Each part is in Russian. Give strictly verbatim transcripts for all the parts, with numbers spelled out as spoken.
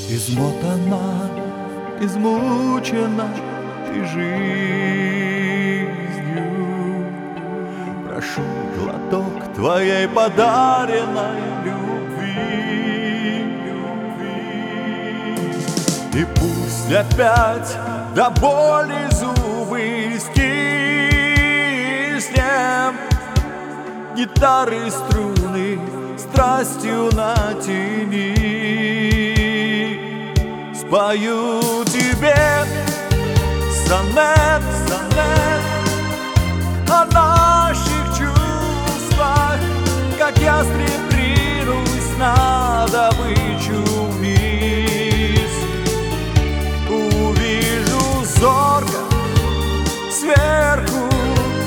Измотана, измучена ты жизнью. Прошу глоток твоей подаренной любви, любви. И пусть опять до боли зубы стиснем, гитары струны страстью натяни. Спою тебе сонет, сонет о наших чувствах, как ястреб ринусь на добычу вниз. Увижу зорко сверху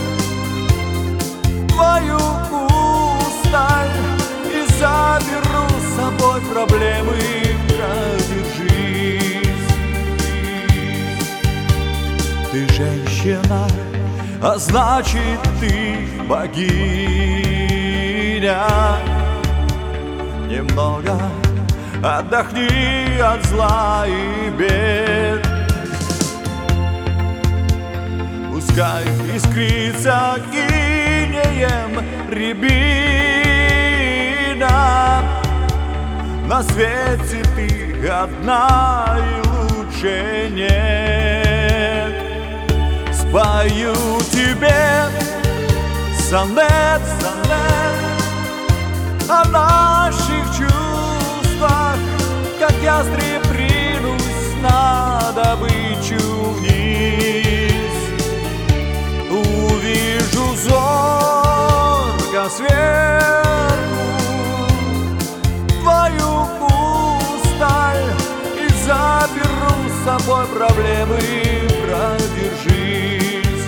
твою усталь и заберу с собой проблемы. Продержись. Ты женщина, а значит ты богиня. Немного отдохни от зла и бед. Пускай искрится инеем рябина. На свете ты одна и лучше нет. Спою тебе сонет, сонет о наших чувствах, как ястреб ринусь на добычу вниз. Увижу зорко сверху твою усталь и заберу с собой проблемы. Продержись.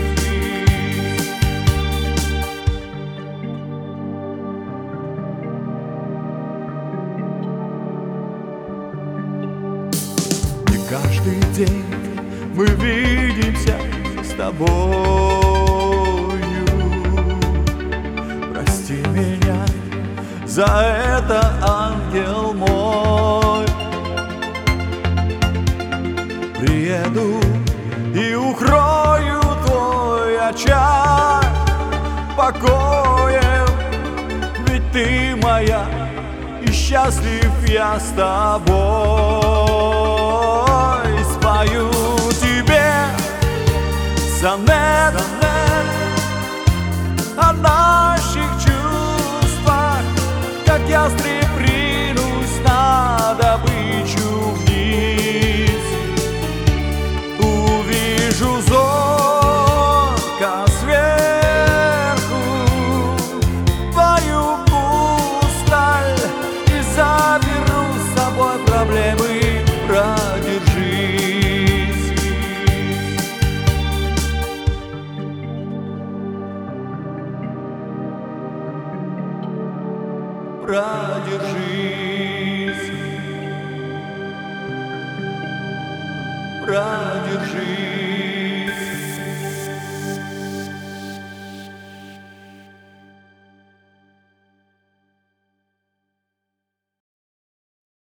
И каждый день мы видимся с тобою. Прости меня за это, ангел мой. Приеду и укрою твой очаг покоем, ведь ты моя, и счастлив я с тобой. Спою тебе сонет, сонет о наших чувствах, как ястреб ринусь на добычу вниз. Увижу зорко сверху твою усталь и заберу с собой проблемы. Продержись. Продержись, продержись.